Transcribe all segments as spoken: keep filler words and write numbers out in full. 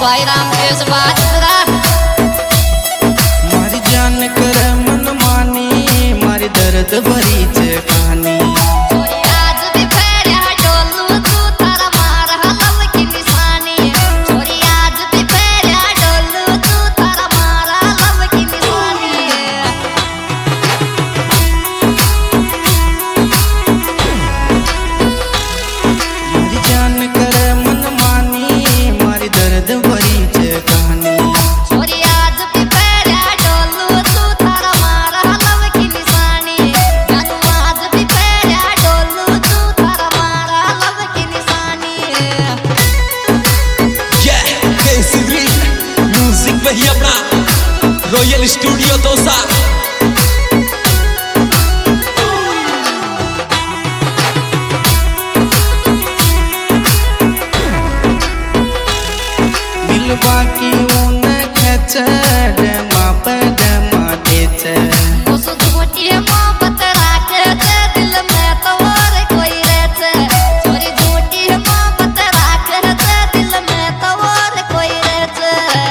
भाई राम केस बात मारी जान कर मन मानी मारी दर्द भरी च कहानी वही अपना रॉयल स्टूडियो दोसा मिलवा की ऊन खच डमा पे डमा देच उस झूठी मोहब्बत राखे दिल में तो और कोई रहते छोरी झूठी मोहब्बत राखे दिल में तो और कोई रहते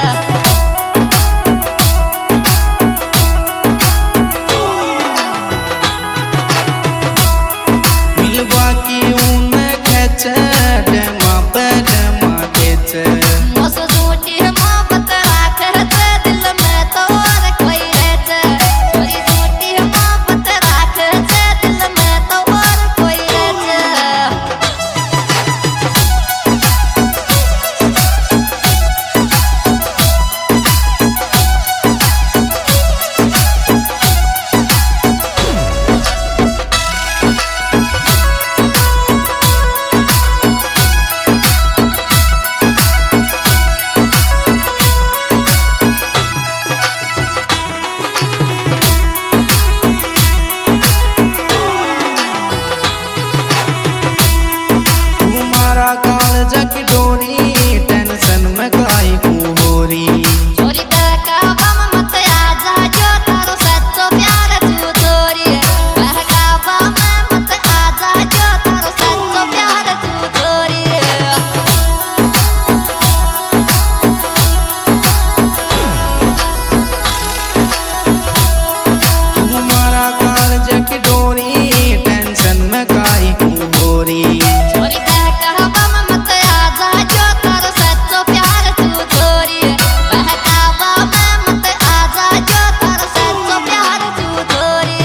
मिलवा की ऊन खच डमा पे डमा देच जकी डोरी टेंशन में काई को होरी छोरी का बम मत आजा जो तारो सच्चो प्यार तू तोरी का बम मत आजा जो तारो सच्चो प्यार तू तोरी तुम्हारा काल जकी डोरी टेंशन में काई को होरी छोरी का बम मत आजा जो तारो सच्चो प्यार तू तोरी का बम मत आजा जो तारो सच्चो प्यार तू तोरी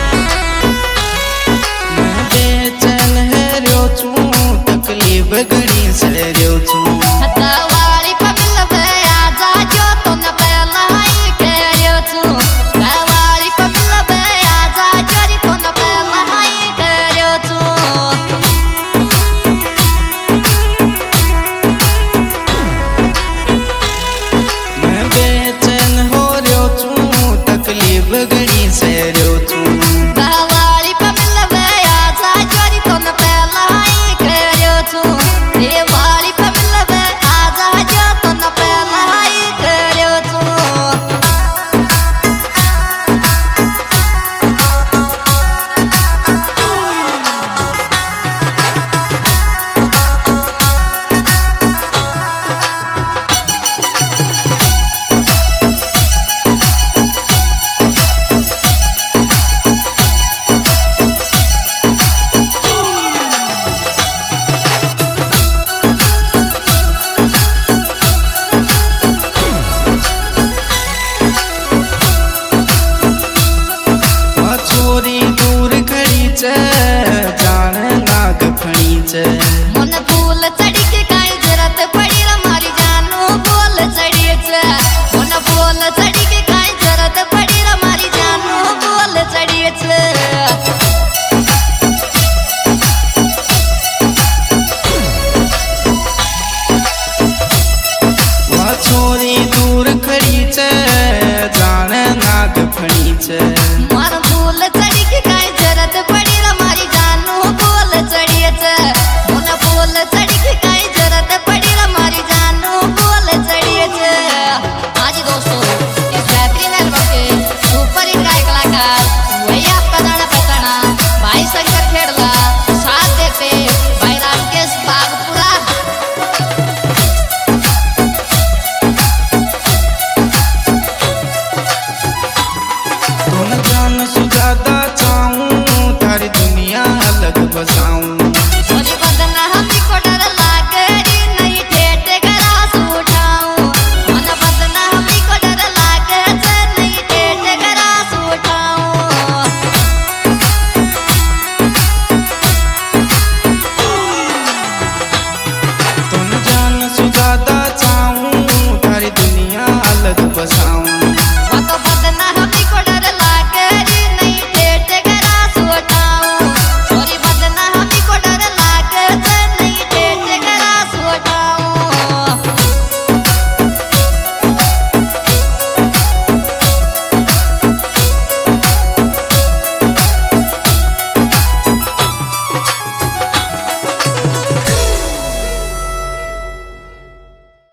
तकलीफ